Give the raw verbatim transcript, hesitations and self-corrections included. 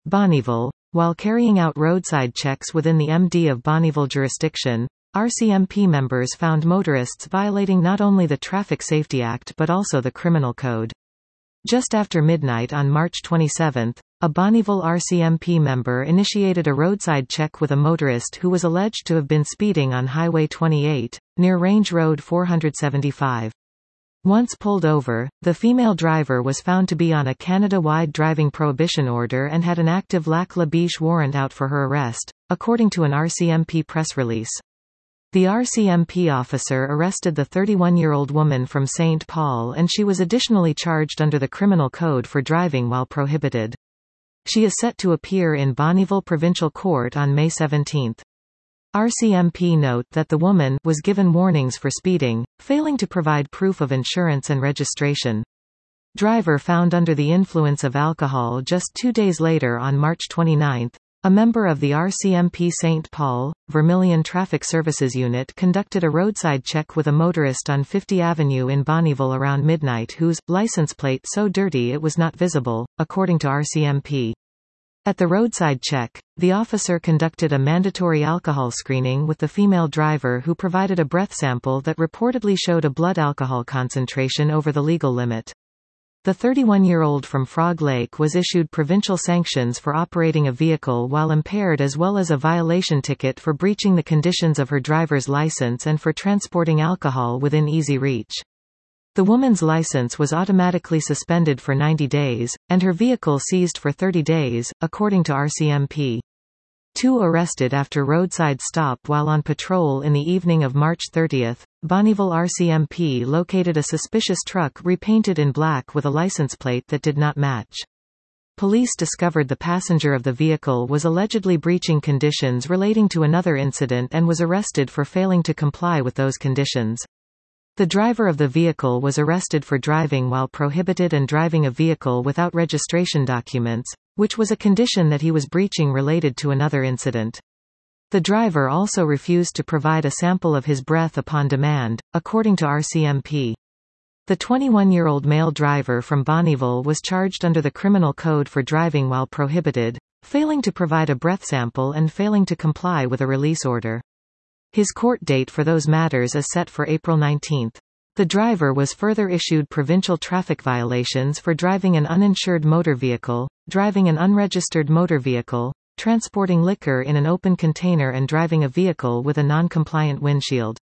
Bonnyville. While carrying out roadside checks within the M D of Bonnyville jurisdiction, R C M P members found motorists violating not only the Traffic Safety Act but also the Criminal Code. Just after midnight on March twenty-seventh, a Bonnyville R C M P member initiated a roadside check with a motorist who was alleged to have been speeding on Highway twenty-eight, near Range Road four seventy-five. Once pulled over, the female driver was found to be on a Canada-wide driving prohibition order and had an active lac la biche warrant out for her arrest, according to an R C M P press release. The R C M P officer arrested the thirty-one-year-old woman from Saint Paul, and she was additionally charged under the Criminal Code for driving while prohibited. She is set to appear in Bonnyville Provincial Court on May seventeenth. R C M P note that the woman was given warnings for speeding, failing to provide proof of insurance and registration. Driver found under the influence of alcohol. Just two days later on March twenty-ninth, a member of the R C M P Saint Paul, Vermilion Traffic Services Unit conducted a roadside check with a motorist on fiftieth Avenue in Bonnyville around midnight whose license plate so dirty it was not visible, according to R C M P. At the roadside check, the officer conducted a mandatory alcohol screening with the female driver who provided a breath sample that reportedly showed a blood alcohol concentration over the legal limit. The thirty-one-year-old from Frog Lake was issued provincial sanctions for operating a vehicle while impaired as well as a violation ticket for breaching the conditions of her driver's license and for transporting alcohol within easy reach. The woman's license was automatically suspended for ninety days, and her vehicle seized for thirty days, according to R C M P. Two arrested after roadside stop while on patrol in the evening of March thirtieth. Bonnyville R C M P located a suspicious truck repainted in black with a license plate that did not match. Police discovered the passenger of the vehicle was allegedly breaching conditions relating to another incident and was arrested for failing to comply with those conditions. The driver of the vehicle was arrested for driving while prohibited and driving a vehicle without registration documents, which was a condition that he was breaching related to another incident. The driver also refused to provide a sample of his breath upon demand, according to R C M P. The twenty-one-year-old male driver from Bonnyville was charged under the Criminal Code for driving while prohibited, failing to provide a breath sample and failing to comply with a release order. His court date for those matters is set for April nineteenth. The driver was further issued provincial traffic violations for driving an uninsured motor vehicle, driving an unregistered motor vehicle, transporting liquor in an open container and driving a vehicle with a non-compliant windshield.